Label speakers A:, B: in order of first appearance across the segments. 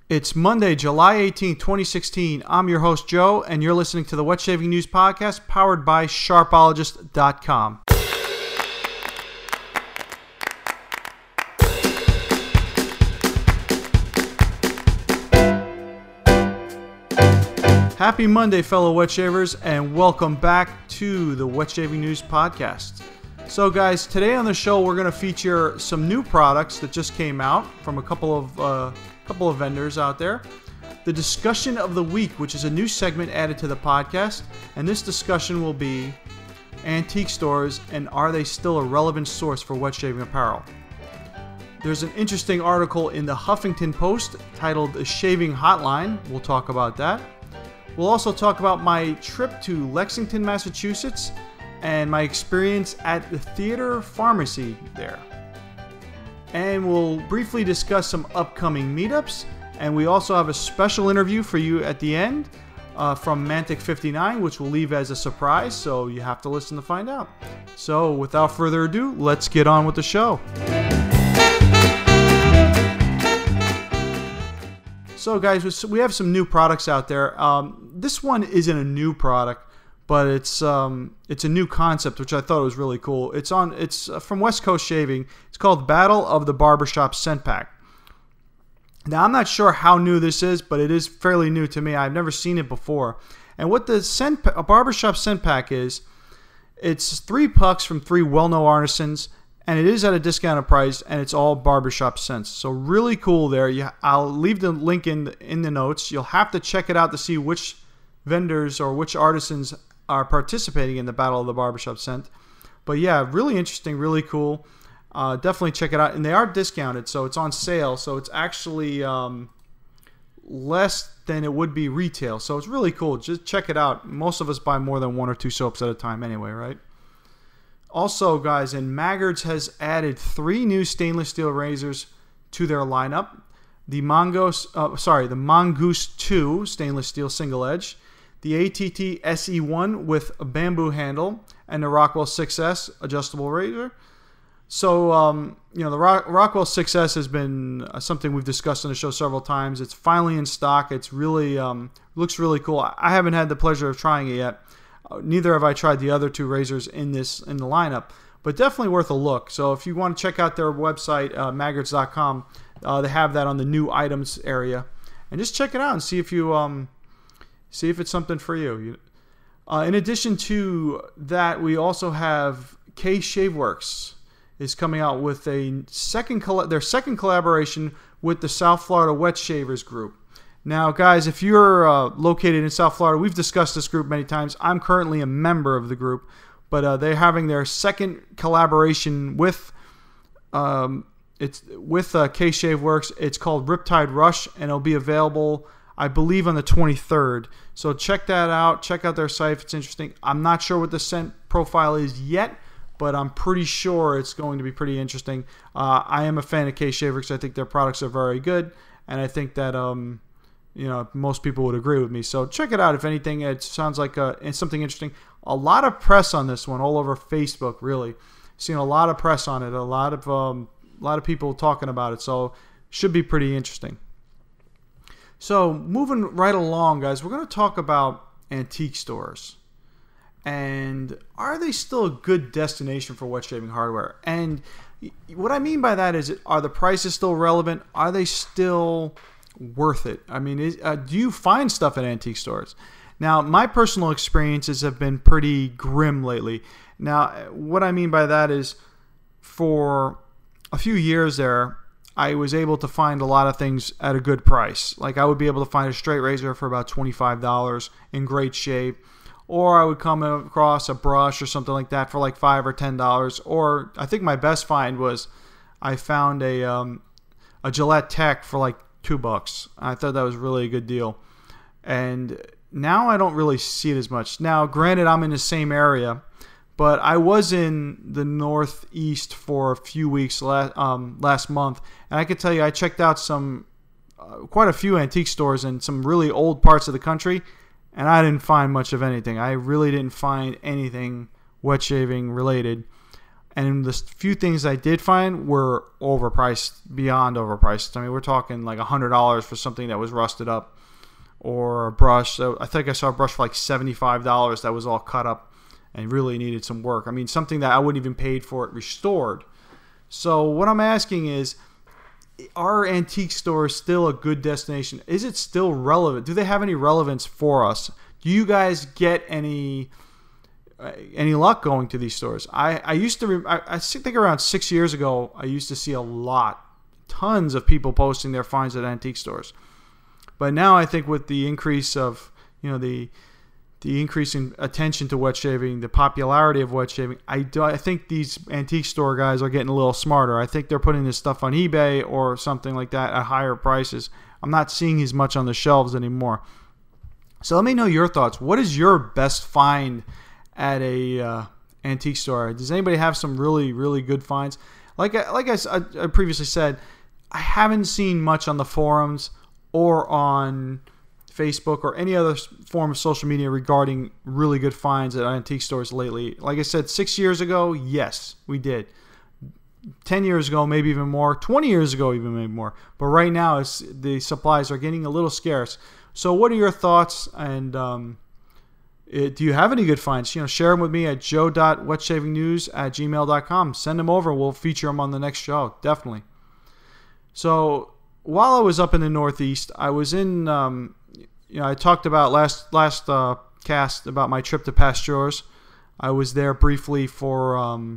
A: It's Monday, July 18th, 2016. I'm your host, Joe, and you're listening to the Wet Shaving News Podcast powered by Sharpologist.com. Happy Monday, fellow wet shavers, and welcome back to the Wet Shaving News Podcast. So guys, today on the show we're going to feature some new products that just came out from a couple of vendors out there. The discussion of the week, which is a new segment added to the podcast, and this discussion will be antique stores and are they still a relevant source for wet shaving apparel. There's an interesting article in the Huffington Post titled The Shaving Hotline. We'll talk about that. We'll also talk about my trip to Lexington, Massachusetts, and my experience at the Theater Pharmacy there. And we'll briefly discuss some upcoming meetups, and we also have a special interview for you at the end from Mantic 59, which we'll leave as a surprise, so you have to listen to find out. So without further ado, let's get on with the show. So guys, we have some new products out there. This one isn't a new product, but it's a new concept, which I thought was really cool. It's from West Coast Shaving. It's called Battle of the Barbershop Scent Pack. Now, I'm not sure how new this is, but it is fairly new to me. I've never seen it before. And what a Barbershop Scent Pack is, it's 3 pucks from 3 well-known artisans, and it is at a discounted price, and it's all barbershop scents. So really cool there. I'll leave the link in the notes. You'll have to check it out to see which vendors or which artisans are participating in the Battle of the Barbershop Scent. But yeah, really interesting, really cool. Definitely check it out. And they are discounted, so it's on sale. So it's actually less than it would be retail. So it's really cool. Just check it out. Most of us buy more than 1 or 2 soaps at a time anyway, right? Also, guys, Maggards has added 3 new stainless steel razors to their lineup. The Mongoose 2 stainless steel single edge, the ATT SE1 with a bamboo handle, and the Rockwell 6S adjustable razor. So, the Rockwell 6S has been something we've discussed on the show several times. It's finally in stock. It's really looks really cool. I haven't had the pleasure of trying it yet. Neither have I tried the other 2 razors in the lineup, but definitely worth a look. So if you want to check out their website, Maggards.com, they have that on the new items area, and just check it out and see if it's something for you. In addition to that, we also have K Shaveworks is coming out with their second collaboration with the South Florida Wet Shavers Group. Now, guys, if you're located in South Florida, we've discussed this group many times. I'm currently a member of the group, but they're having their second collaboration with K Shaveworks. It's called Riptide Rush, and it'll be available, I believe, on the 23rd. So check that out. Check out their site if it's interesting. I'm not sure what the scent profile is yet, but I'm pretty sure it's going to be pretty interesting. I am a fan of K Shaveworks. I think their products are very good, and I think that most people would agree with me. So check it out. If anything, it sounds like it's something interesting. A lot of press on this one all over Facebook. Really, seen a lot of press on it. A lot of people talking about it. So should be pretty interesting. So moving right along, guys, we're going to talk about antique stores. And are they still a good destination for wet shaving hardware? And what I mean by that is, are the prices still relevant? Are they still worth it? I mean, do you find stuff at antique stores? Now, my personal experiences have been pretty grim lately. Now, what I mean by that is, for a few years there, I was able to find a lot of things at a good price. Like, I would be able to find a straight razor for about $25 in great shape, or I would come across a brush or something like that for like $5 or $10. Or I think my best find was I found a Gillette Tech for like $2. I thought that was really a good deal. And now I don't really see it as much. Now, granted, I'm in the same area, but I was in the Northeast for a few weeks last month, and I could tell you I checked out quite a few antique stores in some really old parts of the country, and I didn't find much of anything. I really didn't find anything wet shaving related. And the few things I did find were overpriced, beyond overpriced. I mean, we're talking like $100 for something that was rusted up, or a brush. So I think I saw a brush for like $75 that was all cut up and really needed some work. I mean, something that I wouldn't even paid for it restored. So what I'm asking is, are antique stores still a good destination? Is it still relevant? Do they have any relevance for us? Do you guys get any luck going to these stores? I used to, I think around 6 years ago, I used to see tons of people posting their finds at antique stores. But now I think with the increase of, the increase in attention to wet shaving, the popularity of wet shaving, I think these antique store guys are getting a little smarter. I think they're putting this stuff on eBay or something like that at higher prices. I'm not seeing as much on the shelves anymore. So let me know your thoughts. What is your best find at a antique store? Does anybody have some really, really good finds? Like I previously said, I haven't seen much on the forums or on Facebook or any other form of social media regarding really good finds at antique stores lately. Like I said, 6 years ago, yes, we did. 10 years ago, maybe even more. 20 years ago, even maybe more. But right now, the supplies are getting a little scarce. So what are your thoughts? And do you have any good finds? Share them with me at joe.wetshavingnews@gmail.com. Send them over. We'll feature them on the next show. Definitely. So while I was up in the Northeast, I was in... I talked about last cast about my trip to Pastures. I was there briefly for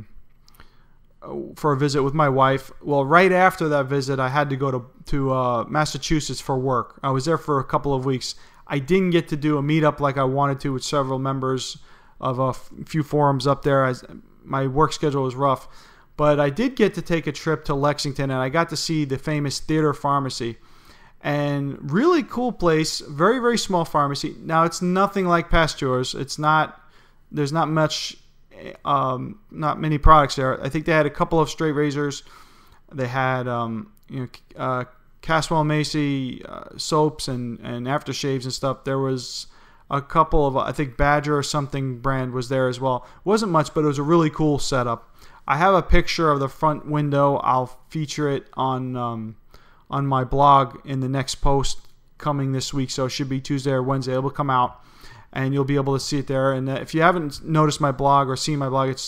A: a visit with my wife. Well, right after that visit, I had to go to Massachusetts for work. I was there for a couple of weeks. I didn't get to do a meetup like I wanted to with several members of a few forums up there, as my work schedule was rough. But I did get to take a trip to Lexington, and I got to see the famous Theater Pharmacy. And really cool place, very, very small pharmacy. Now, it's nothing like Pastures. There's not many products there. I think they had a couple of straight razors. They had, Caswell Macy soaps and aftershaves and stuff. There was a couple of, I think Badger or something brand was there as well. It wasn't much, but it was a really cool setup. I have a picture of the front window. I'll feature it on my blog in the next post coming this week. So it should be Tuesday or Wednesday. It will come out, and you'll be able to see it there. And if you haven't noticed my blog or seen my blog, it's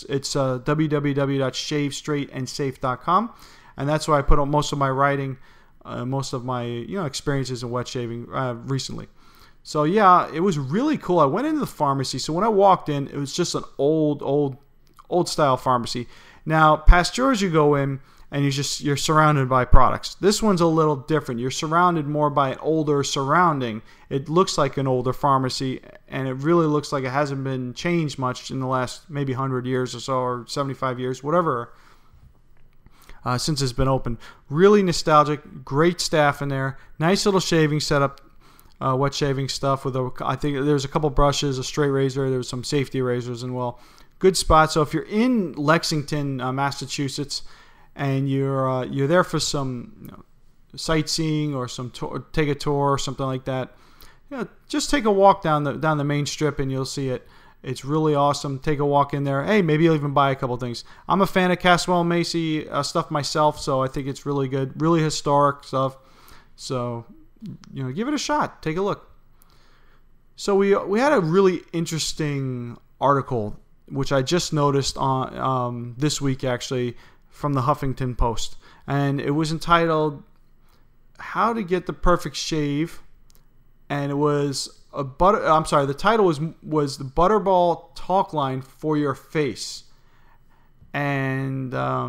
A: www.shavestraightandsafe.com, and that's where I put up most of my writing, most of my experiences in wet shaving recently. So yeah, it was really cool. I went into the pharmacy. So when I walked in, it was just an old style pharmacy. Now, Pastures, you go in and you're surrounded by products. This one's a little different. You're surrounded more by an older surrounding. It looks like an older pharmacy, and it really looks like it hasn't been changed much in the last maybe 100 years or so, or 75 years, whatever, since it's been open. Really nostalgic, great staff in there. Nice little shaving setup, wet shaving stuff. I think there's a couple brushes, a straight razor, there was some safety razors, and good spot. So if you're in Lexington, Massachusetts, and you're there for some sightseeing or take a tour or something like that, just take a walk down the main strip and you'll see it. It's really awesome. Take a walk in there. Hey, maybe you'll even buy a couple things. I'm a fan of Caswell Macy stuff myself, so I think it's really good, really historic stuff. So give it a shot. Take a look. So we had a really interesting article which I just noticed on this week actually, from the Huffington Post, and it was entitled "How to Get the Perfect Shave," and it was the title was the Butterball Talk Line for Your Face, and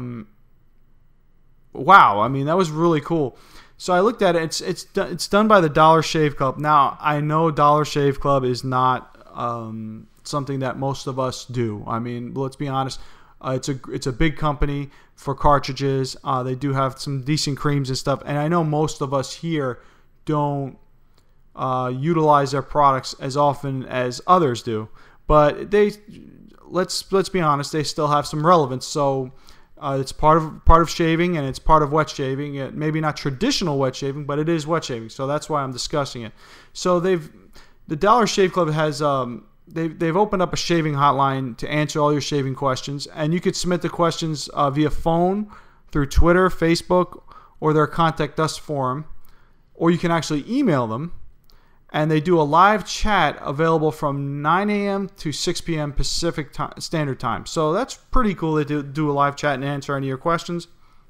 A: wow, I mean that was really cool. So I looked at it. It's done by the Dollar Shave Club. Now I know Dollar Shave Club is not something that most of us do. I mean, let's be honest. It's a big company for cartridges. They do have some decent creams and stuff, and I know most of us here don't utilize their products as often as others do. But let's be honest, they still have some relevance. So it's part of shaving, and it's part of wet shaving. Maybe not traditional wet shaving, but it is wet shaving. So that's why I'm discussing it. So the Dollar Shave Club has they've opened up a shaving hotline to answer all your shaving questions, and you could submit the questions via phone, through Twitter, Facebook, or their Contact Us forum, or you can actually email them. And they do a live chat available from 9 a.m. to 6 p.m. Pacific Standard Time. So that's pretty cool. They do a live chat and answer any of your questions.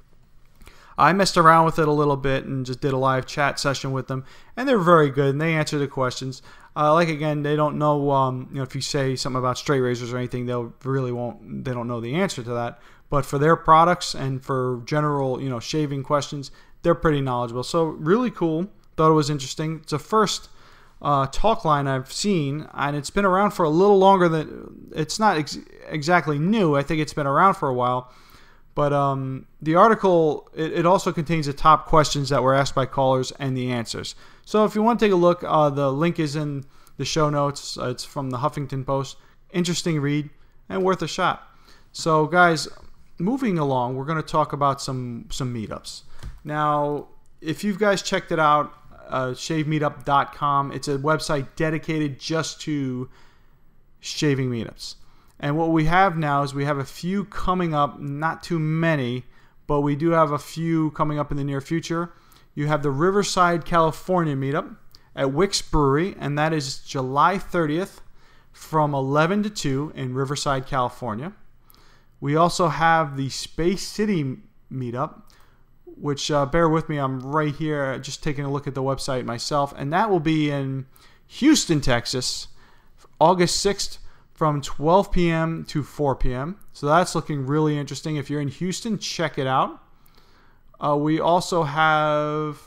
A: I messed around with it a little bit and just did a live chat session with them, and they're very good, and they answer the questions. Again, they don't know, if you say something about straight razors or anything, they don't know the answer to that. But for their products and for general, shaving questions, they're pretty knowledgeable. So really cool. Thought it was interesting. It's a first talk line I've seen, and it's been around for a little longer than, it's not exactly new. I think it's been around for a while. But the article, it also contains the top questions that were asked by callers and the answers. So if you want to take a look, the link is in the show notes. It's from the Huffington Post. Interesting read and worth a shot. So guys, moving along, we're going to talk about some meetups. Now, if you guys checked it out, shavemeetup.com, it's a website dedicated just to shaving meetups. And what we have now is we have a few coming up, not too many, but we do have a few coming up in the near future. You have the Riverside, California meetup at Wick's Brewery, and that is July 30th from 11 to 2 in Riverside, California. We also have the Space City meetup, which, bear with me, I'm right here just taking a look at the website myself, and that will be in Houston, Texas, August 6th from 12 p.m. to 4 p.m. So that's looking really interesting. If you're in Houston, check it out. We also have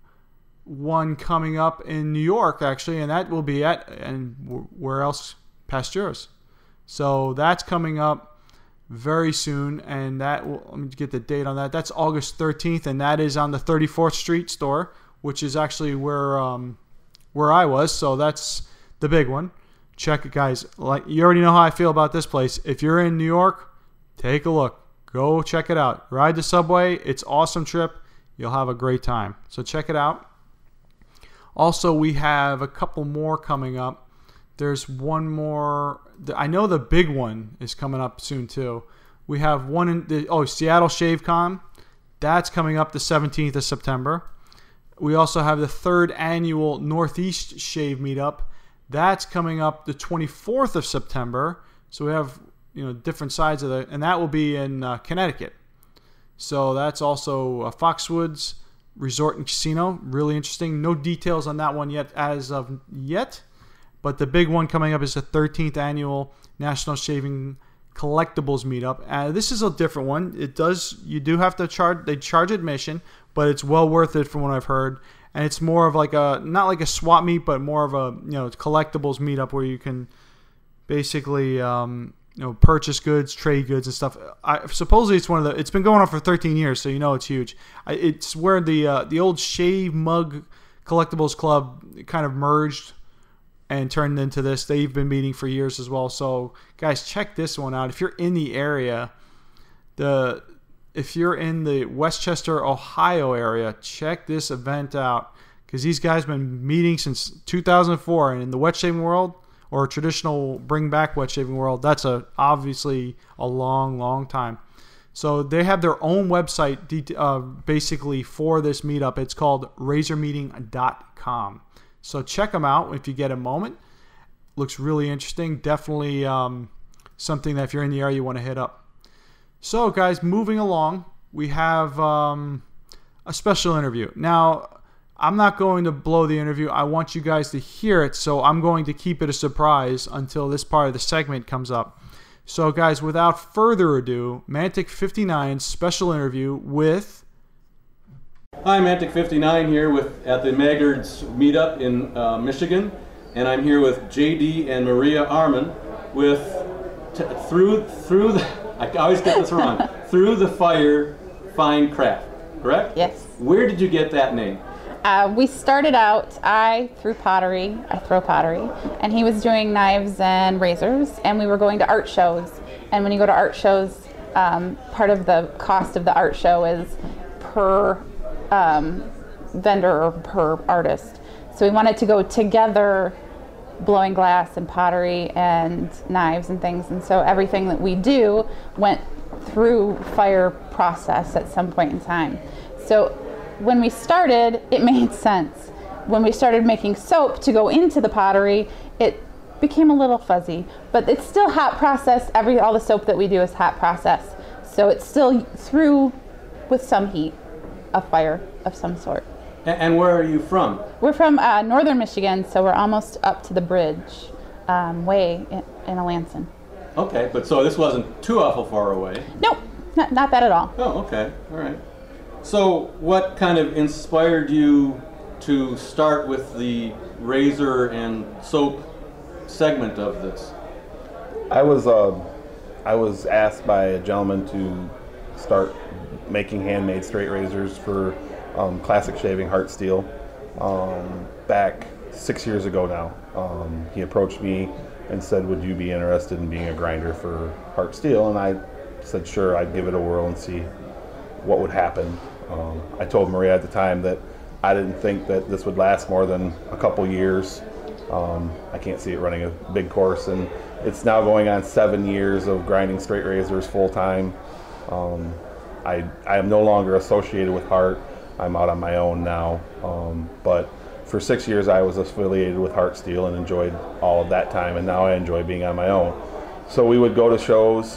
A: one coming up in New York, actually, and that will be where else? Past yours. So that's coming up very soon, and let me get the date on that. That's August 13th, and that is on the 34th Street store, which is actually where I was. So that's the big one. Check it, guys. Like, you already know how I feel about this place. If you're in New York, take a look. Go check it out. Ride the subway. It's an awesome trip. You'll have a great time. So check it out. Also, we have a couple more coming up. There's one more. I know the big one is coming up soon too. We have one in Seattle ShaveCon. That's coming up the 17th of September. We also have the 3rd annual Northeast Shave Meetup. That's coming up the 24th of September. So we have different sides of it, and that will be in Connecticut. So that's also Foxwoods Resort and Casino. Really interesting. No details on that one yet as of yet, but the big one coming up is the 13th annual National Shaving Collectibles Meetup. This is a different one. You do have to charge. They charge admission, but it's well worth it from what I've heard. And it's more of not like a swap meet, but more of a collectibles meetup where you can basically purchase goods, trade goods, and stuff. Supposedly it's been going on for 13 years, so it's huge. It's where the old Shave Mug Collectibles Club kind of merged and turned into this. They've been meeting for years as well. So guys, check this one out if you're in the area. If you're in the Westchester, Ohio area, check this event out, because these guys have been meeting since 2004, and in the wet shaving world, or traditional bring back wet shaving world, that's obviously a long, long time. So they have their own website basically for this meetup. It's called razormeeting.com. So check them out if you get a moment. Looks really interesting. Definitely something that if you're in the area you want to hit up. So guys, moving along, we have a special interview. Now, I'm not going to blow the interview. I want you guys to hear it, so I'm going to keep it a surprise until this part of the segment comes up. So guys, without further ado, Mantic 59's special interview with...
B: Hi, Mantic 59 here at the Maggards meetup in Michigan, and I'm here with JD and Maria Arman with through the I always get this wrong. Through the Fire Fine Craft, correct?
C: Yes.
B: Where did you get that name?
C: We started out, I threw pottery, and he was doing knives and razors, and we were going to art shows. And when you go to art shows, part of the cost of the art show is per vendor or per artist. So we wanted to go together blowing glass and pottery and knives and things. And so everything that we do went through fire process at some point in time. So when we started, it made sense. When we started making soap to go into the pottery, it became a little fuzzy, but it's still hot process. All the soap that we do is hot process. So it's still through with some heat, a fire of some sort.
B: And where are you from?
C: We're from northern Michigan, so we're almost up to the bridge, way in Alanson.
B: Okay, but so this wasn't too awful far away.
C: Nope, not bad at all.
B: Oh, okay, all right. So what kind of inspired you to start with the razor and soap segment of this?
D: I was asked by a gentleman to start making handmade straight razors for Classic Shaving Hart Steel back 6 years ago now. He approached me and said, would you be interested in being a grinder for Hart Steel? And I said, sure, I'd give it a whirl and see what would happen. I told Maria at the time that I didn't think that this would last more than a couple years. I can't see it running a big course, and it's now going on 7 years of grinding straight razors full time. I am no longer associated with Hart. I'm out on my own now. But for 6 years I was affiliated with Hart Steel and enjoyed all of that time, and now I enjoy being on my own. So we would go to shows,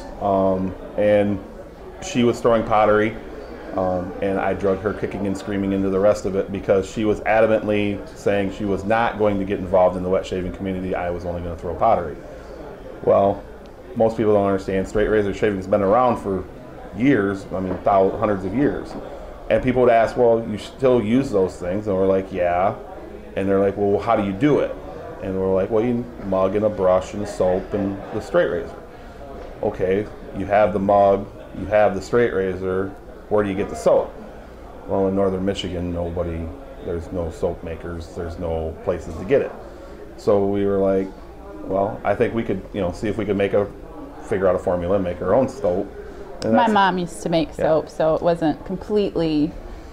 D: and she was throwing pottery, and I drug her kicking and screaming into the rest of it because she was adamantly saying she was not going to get involved in the wet shaving community. I was only going to throw pottery. Well, most people don't understand straight razor shaving has been around for years, I mean hundreds of years. And people would ask, well, you still use those things? And we're like, yeah. And they're like, well, how do you do it? And we're like, well, you mug and a brush and soap and the straight razor. Okay, you have the mug, you have the straight razor, where do you get the soap? Well, in northern Michigan, there's no soap makers, there's no places to get it. So we were like, well, I think we could, see if we could figure out a formula and make our own soap.
C: My mom used to make soap, so it wasn't completely,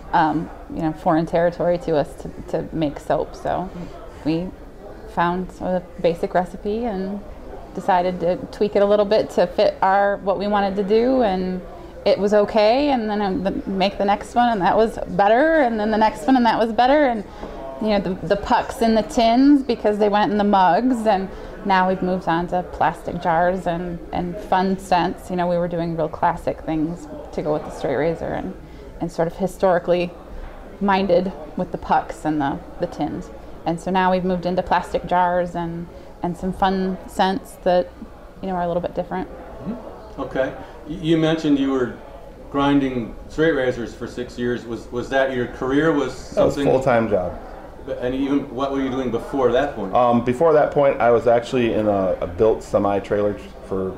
C: foreign territory to us to make soap. So we found a basic recipe and decided to tweak it a little bit to fit what we wanted to do, and it was okay. And then make the next one, and that was better, and then the next one, and that was better, and the pucks in the tins because they went in the mugs, and now we've moved on to plastic jars and fun scents. We were doing real classic things to go with the straight razor and sort of historically minded with the pucks and the tins. And so now we've moved into plastic jars and some fun scents that are a little bit different.
B: Okay. You mentioned you were grinding straight razors for 6 years. Was that your career? Was something?
D: That was a full-time job.
B: And even what were you doing before that point?
D: Before that point, I was actually in a built semi-trailers for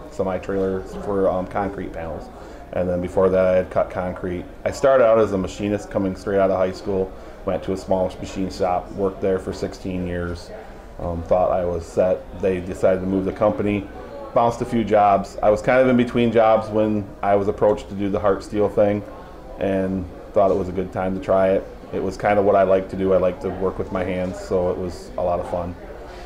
D: concrete panels. And then before that, I had cut concrete. I started out as a machinist coming straight out of high school, went to a small machine shop, worked there for 16 years, thought I was set. They decided to move the company, bounced a few jobs. I was kind of in between jobs when I was approached to do the Hart Steel thing, and thought it was a good time to try it. It was kind of what I like to do. I like to work with my hands, so it was a lot of fun.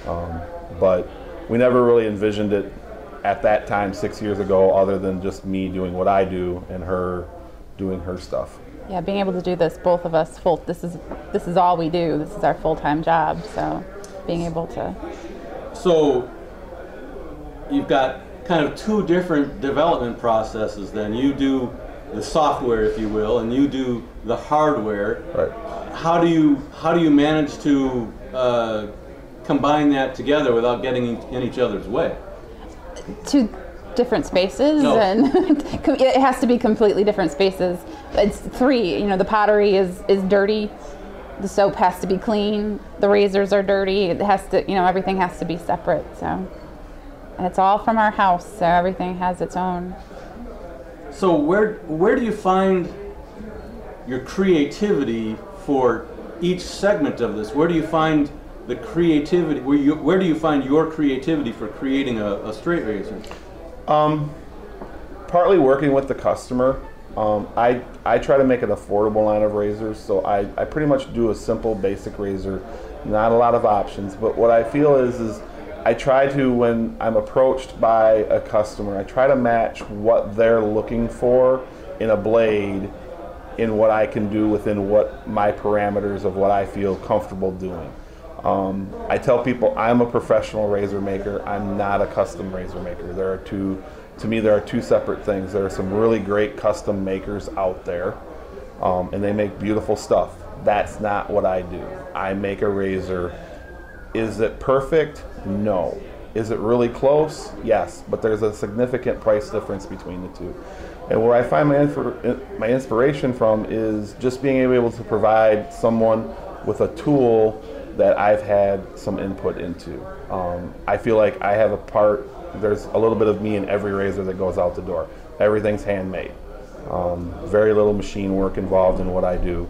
D: But we never really envisioned it at that time 6 years ago, other than just me doing what I do and her doing her stuff.
C: Yeah, being able to do this, both of us, this is all we do. This is our full-time job, so being able to.
B: So you've got kind of two different development processes then. You do the software, if you will, and you do the hardware.
D: Right.
B: How do you manage to combine that together without getting in each other's way?
C: Two different spaces,
B: No.
C: And it has to be completely different spaces. It's three. The pottery is dirty. The soap has to be clean. The razors are dirty. It has to, everything has to be separate. So, and it's all from our house, so everything has its own.
B: So where do you find your creativity for each segment of this? Where do you find the creativity? Where do you find your creativity for creating a straight razor?
D: Partly working with the customer. I try to make an affordable line of razors, so I pretty much do a simple basic razor, not a lot of options. But what I feel is I try to, when I'm approached by a customer, I try to match what they're looking for in a blade in what I can do within what my parameters of what I feel comfortable doing. I tell people I'm a professional razor maker. I'm not a custom razor maker. To me, there are two separate things. There are some really great custom makers out there, and they make beautiful stuff. That's not what I do. I make a razor. Is it perfect? No. Is it really close? Yes, but there's a significant price difference between the two. And where I find my inspiration from is just being able to provide someone with a tool that I've had some input into. I feel like I have a part, there's a little bit of me in every razor that goes out the door. Everything's handmade. Very little machine work involved in what I do.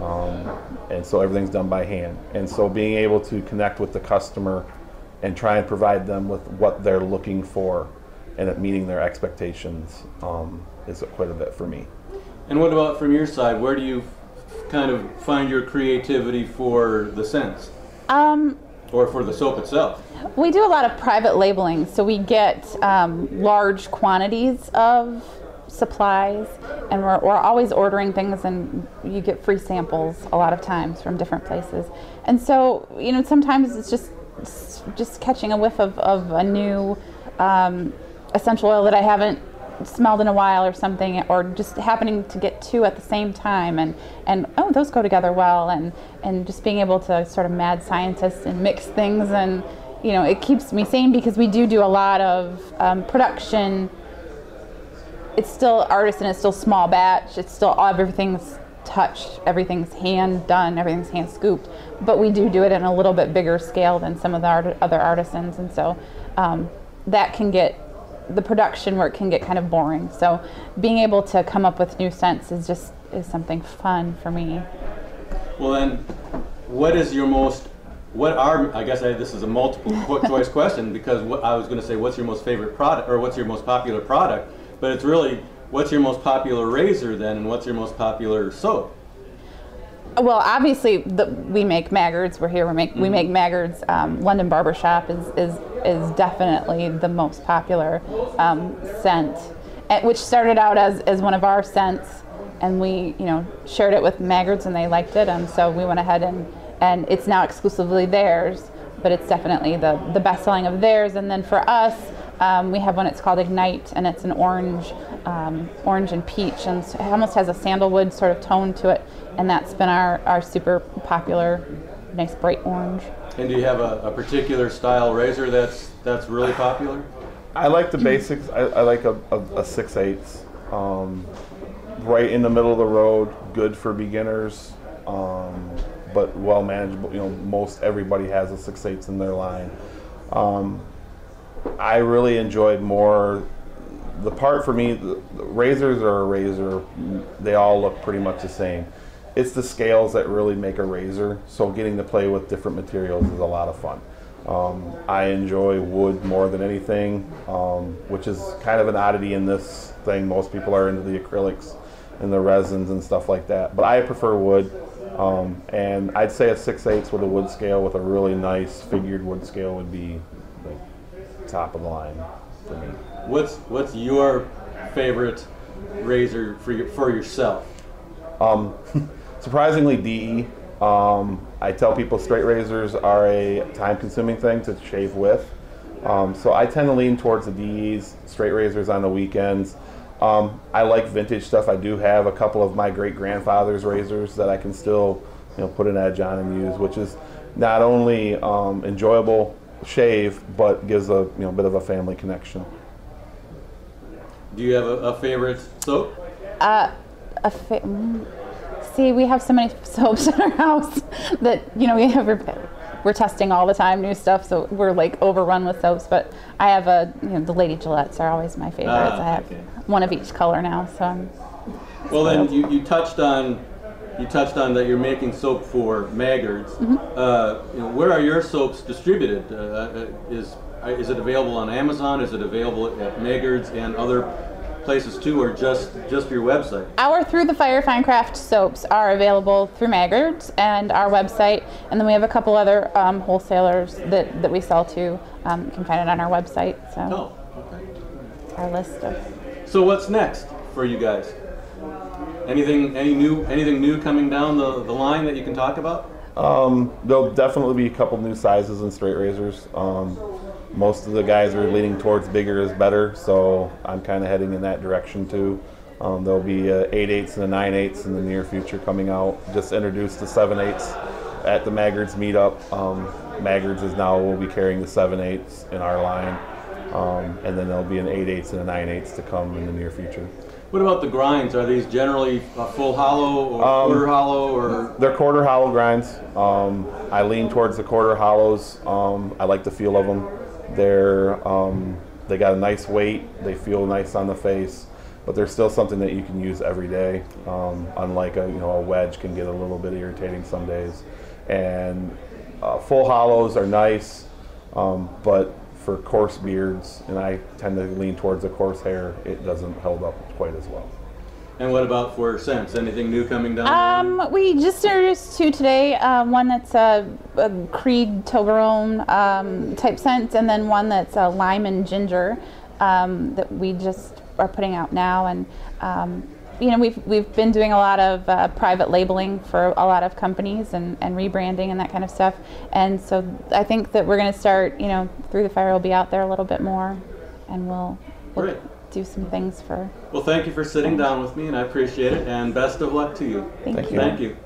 D: And so everything's done by hand. And so being able to connect with the customer and try and provide them with what they're looking for and it meeting their expectations is quite a bit for me.
B: And what about from your side? Where do you kind of find your creativity for the scents? Or for the soap itself?
C: We do a lot of private labeling, so we get large quantities of supplies, and we're always ordering things, and you get free samples a lot of times from different places. And so, sometimes it's just catching a whiff of a new essential oil that I haven't smelled in a while or something, or just happening to get two at the same time, and oh, those go together well, and just being able to sort of mad scientist and mix things, and it keeps me sane because we do a lot of production. It's still artisan, it's still small batch, it's still everything's touched, everything's hand done, everything's hand scooped, but we do it in a little bit bigger scale than some of the other artisans, and so that can get the production work can get kind of boring. So being able to come up with new scents is something fun for me.
B: Well then, this is a multiple choice question, because I was going to say what's your most favorite product, or what's your most popular product, but it's really what's your most popular razor then, and what's your most popular soap?
C: Well, obviously we make Maggard's. We make Maggard's. London Barbershop is definitely the most popular scent, which started out as one of our scents, and we shared it with Maggard's and they liked it, and so we went ahead and it's now exclusively theirs, but it's definitely the best selling of theirs. And then for us, we have one. It's called Ignite, and it's an orange and peach, and it almost has a sandalwood sort of tone to it. And that's been our super popular, nice bright orange.
B: And do you have a particular style razor that's really popular?
D: I like the basics. I like a 6/8, right in the middle of the road, good for beginners, but well manageable. Most everybody has a 6/8 in their line. I really enjoyed more. The part for me, the razors are a razor. They all look pretty much the same. It's the scales that really make a razor, so getting to play with different materials is a lot of fun. I enjoy wood more than anything, which is kind of an oddity in this thing. Most people are into the acrylics and the resins and stuff like that, but I prefer wood, and I'd say a 6/8 with a wood scale with a really nice figured wood scale would be like top of the line for me.
B: What's your favorite razor for yourself?
D: Surprisingly, DE. I tell people straight razors are a time-consuming thing to shave with, so I tend to lean towards the DEs, straight razors on the weekends. I like vintage stuff. I do have a couple of my great-grandfather's razors that I can still put an edge on and use, which is not only enjoyable shave, but gives a bit of a family connection.
B: Do you have a favorite soap?
C: See, we have so many soaps in our house that we're testing all the time new stuff, so we're like overrun with soaps. But I have the Lady Gillettes are always my favorites. I have one of each color now. So.
B: Well, then you touched on that you're making soap for Maggard's.
C: Mm-hmm.
B: Where are your soaps distributed? Is it available on Amazon? Is it available at Maggard's and other places too, or just your website?
C: Our Through the Fire Fine Craft soaps are available through Maggard's and our website, and then we have a couple other wholesalers that we sell to. You can find it on our website. So
B: Okay.
C: our list of.
B: So what's next for you guys? Anything new coming down the line that you can talk about?
D: There'll definitely be a couple new sizes in straight razors. Most of the guys are leaning towards bigger is better, so I'm kind of heading in that direction too. There'll be 8/8 and a 9/8 in the near future coming out. Just introduced the 7/8 at the Maggard's meetup. Maggard's is now will be carrying the 7/8 in our line, and then there'll be an 8/8 and a 9/8 to come in the near future.
B: What about the grinds? Are these generally full hollow or quarter hollow, or?
D: They're quarter hollow grinds. I lean towards the quarter hollows. I like the feel of them. They got a nice weight. They feel nice on the face, but they're still something that you can use every day. Unlike a wedge can get a little bit irritating some days. And full hollows are nice, but for coarse beards, and I tend to lean towards the coarse hair, it doesn't hold up quite as well.
B: And what about for scents? Anything new coming down?
C: We just introduced two today. One that's a Creed Toblerone type scent, and then one that's a lime and ginger that we just are putting out now. And we've been doing a lot of private labeling for a lot of companies and rebranding and that kind of stuff. And so I think that we're going to start. Through the Fire will be out there a little bit more, and we'll
B: Great.
C: do some things for.
B: Well, thank you for sitting down with me, and I appreciate it, and best of luck to you.
C: Thank you.
B: Thank you.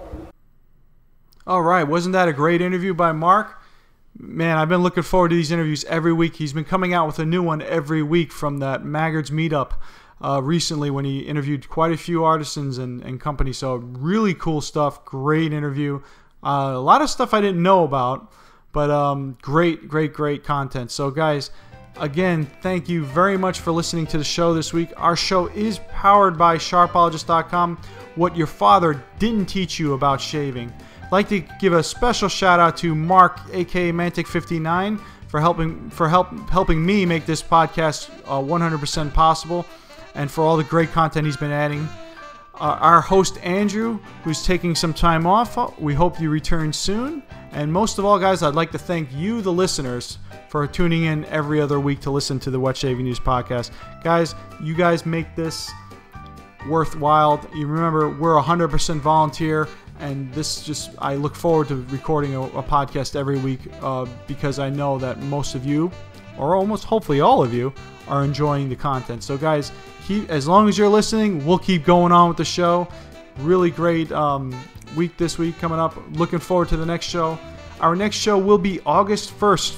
A: All right, wasn't that a great interview by Mark? Man, I've been looking forward to these interviews every week. He's been coming out with a new one every week from that Maggard's meetup recently when he interviewed quite a few artisans and companies. So really cool stuff, great interview. A lot of stuff I didn't know about, but great content. So guys, again, thank you very much for listening to the show this week. Our show is powered by Sharpologist.com, what your father didn't teach you about shaving. I'd like to give a special shout out to Mark, aka Mantic59, for helping me make this podcast 100% possible, and for all the great content he's been adding. Our host Andrew, who's taking some time off, we hope you return soon. And most of all, guys, I'd like to thank you, the listeners, for tuning in every other week to listen to the Wet Shaving News podcast. Guys, you guys make this worthwhile. You remember, we're 100% volunteer, and I look forward to recording a podcast every week because I know that most of you, or almost hopefully all of you, are enjoying the content. So guys, as long as you're listening, we'll keep going on with the show. Really great week this week coming up. Looking forward to the next show. Our next show will be August 1st,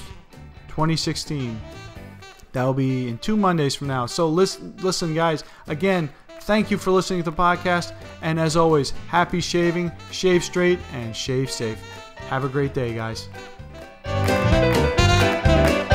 A: 2016. That'll be in 2 Mondays from now. So listen guys, again, thank you for listening to the podcast. And as always, happy shaving, shave straight, and shave safe. Have a great day, guys.